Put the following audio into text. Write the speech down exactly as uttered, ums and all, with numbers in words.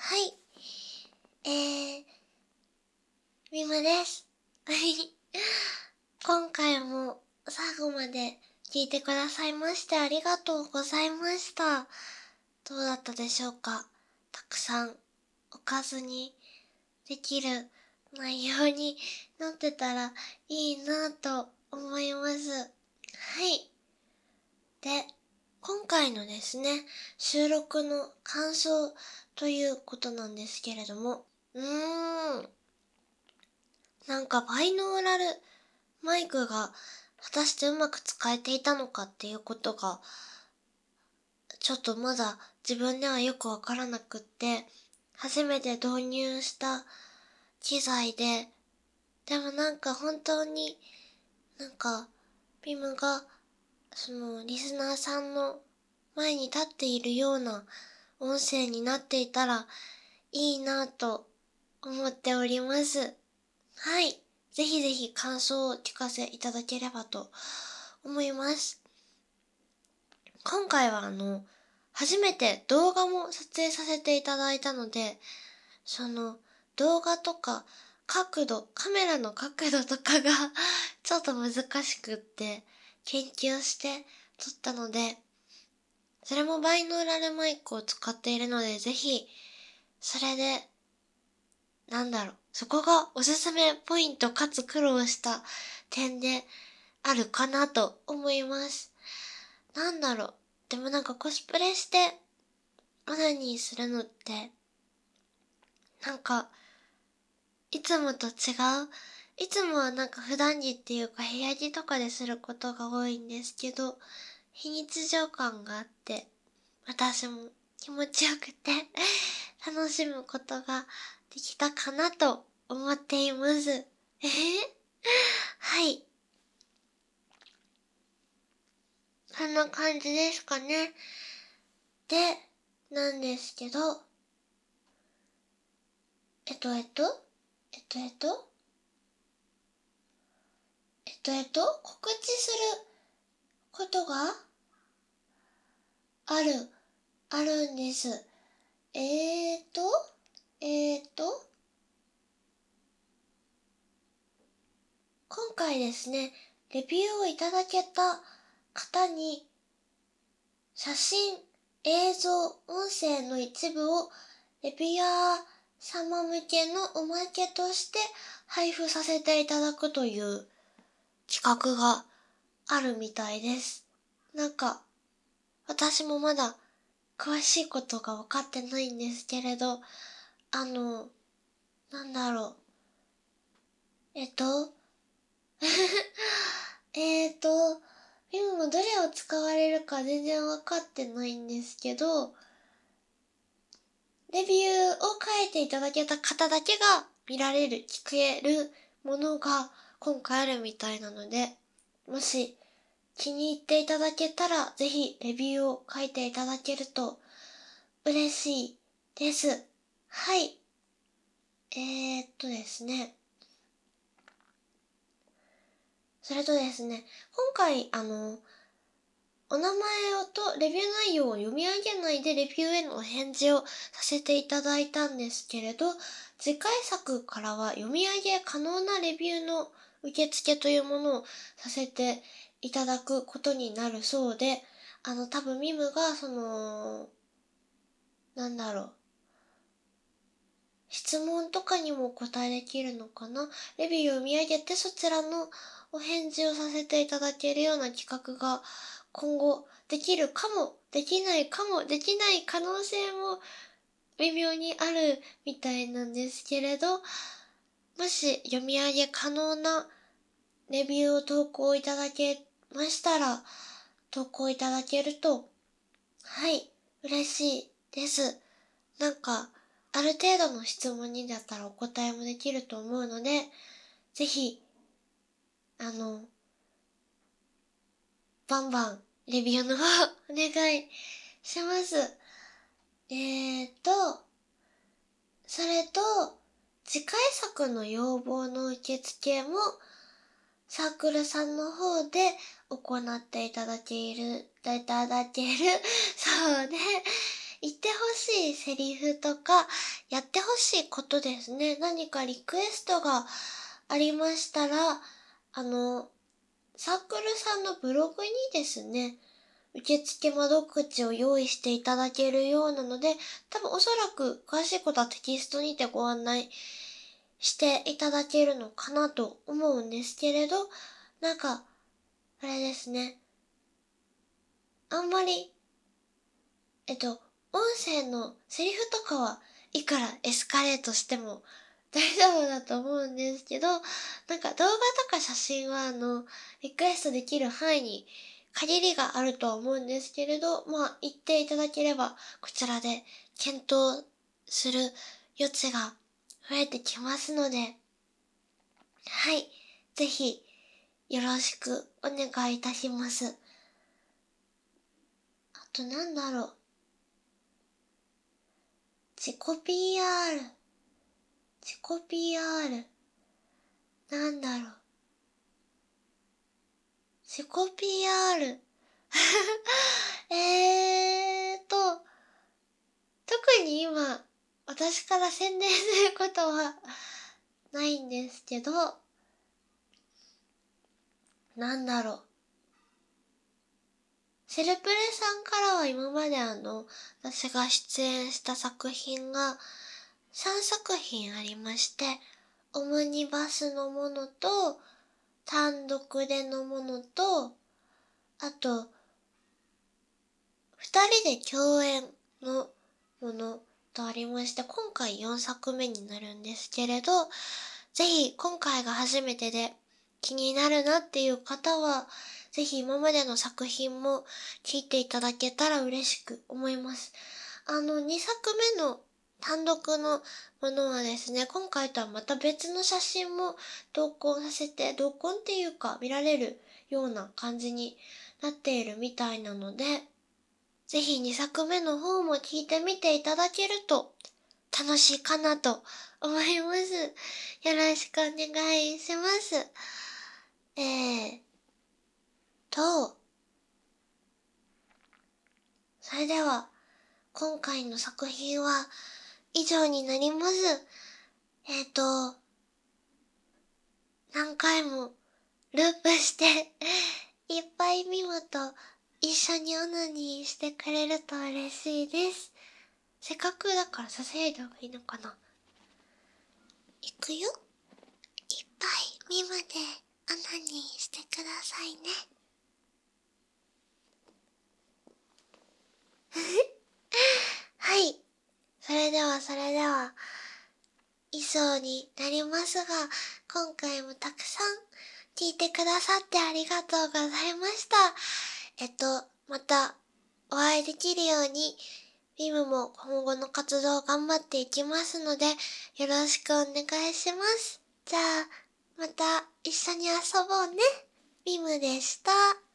はい。えー、みむです。今回も最後まで聞いてくださいましてありがとうございました。どうだったでしょうか？たくさんおかずにできる内容になってたらいいなと思います。はい。で、今回のですね、収録の感想ということなんですけれども、うーん、なんかバイノーラルマイクが果たしてうまく使えていたのかっていうことが、ちょっとまだ自分ではよくわからなくって、初めて導入した機材で、でもなんか本当に、なんか、ビムが、その、リスナーさんの前に立っているような音声になっていたらいいなと思っております。はい。ぜひぜひ感想を聞かせいただければと思います。今回はあの、初めて動画も撮影させていただいたので、その動画とか角度、カメラの角度とかがちょっと難しくって研究して撮ったので、それもバイノーラルマイクを使っているので、ぜひ、それで、なんだろう、そこがおすすめポイントかつ苦労した点であるかなと思います。なんだろう、でもなんかコスプレしてオナニーするのって、なんか、いつもと違う。いつもはなんか普段着っていうか部屋着とかですることが多いんですけど、非日常感があって、私も気持ちよくて楽しむことができたかなと思っています。えー、はい。そんな感じですかね。で、なんですけど、えっとえっと、えっとえっと、えっとえっと、告知することがある、あるんです。えーと、えーと、今回ですね、レビューをいただけた方に、写真、映像、音声の一部をレビュアー様向けのおまけとして配布させていただくという企画があるみたいです。なんか、私もまだ詳しいことが分かってないんですけれど、あの、なんだろう。えっと、えーと、今もどれを使われるか全然分かってないんですけど、レビューを書いていただけた方だけが見られる、聞けるものが今回あるみたいなので、もし気に入っていただけたら、ぜひレビューを書いていただけると嬉しいです。はい。えーっとですね。それとですね、今回、あの、お名前をとレビュー内容を読み上げないでレビューへのお返事をさせていただいたんですけれど、次回作からは読み上げ可能なレビューの受付というものをさせていただくことになるそうで、あの、多分ミムが、その、なんだろう、質問とかにもお答えできるのかな。レビューを読み上げてそちらのお返事をさせていただけるような企画が今後できるかも、できないかも、できない可能性も微妙にあるみたいなんですけれど、もし読み上げ可能なレビューを投稿いただけましたら、投稿いただけると、はい、嬉しいです。なんか、ある程度の質問にだったらお答えもできると思うので、ぜひ、あの、バンバンレビューの方お願いします。えーと、それと、次回作の要望の受付もサークルさんの方で行っていただける、いただけるそうで、 言ってほしいセリフとか、やってほしいことですね。何かリクエストがありましたら、あの、サークルさんのブログにですね、受付窓口を用意していただけるようなので、多分おそらく詳しいことはテキストにてご案内していただけるのかなと思うんですけれど、なんか、あれですね。あんまり、えっと、音声のセリフとかはいくらエスカレートしても大丈夫だと思うんですけど、なんか動画とか写真はあの、リクエストできる範囲に限りがあるとは思うんですけれど、まあ言っていただければこちらで検討する余地が増えてきますので、はい、ぜひよろしくお願いいたします。あとなんだろう。自己 ピーアール。自己 ピーアール。なんだろう。自己 ピーアール。えーと、特に今、私から宣伝することはないんですけど、なんだろう。セルプレさんからは今まであの、私が出演した作品がさんさく品ありまして、オムニバスのものと、単独でのものと、あと、二人で共演のものとありまして、今回よんさくめになるんですけれど、ぜひ今回が初めてで気になるなっていう方は、ぜひ今までの作品も聞いていただけたら嬉しく思います。あの、にさくめの単独のものはですね、今回とはまた別の写真も同梱させて、同梱っていうか見られるような感じになっているみたいなので、ぜひにさくめの方も聞いてみていただけると楽しいかなと思います。よろしくお願いします。えーと、それでは今回の作品は以上になります。えーと、何回もループしていっぱいミムと一緒にオナニーしてくれると嬉しいです。せっかくだからさせた方がいいのかな。いくよ。いっぱいミムでオナニーしてくださいね。はい。それではそれでは、以上になりますが、今回もたくさん聞いてくださってありがとうございました。えっと、またお会いできるように、ビムも今後の活動を頑張っていきますので、よろしくお願いします。じゃあ、また一緒に遊ぼうね。ビムでした。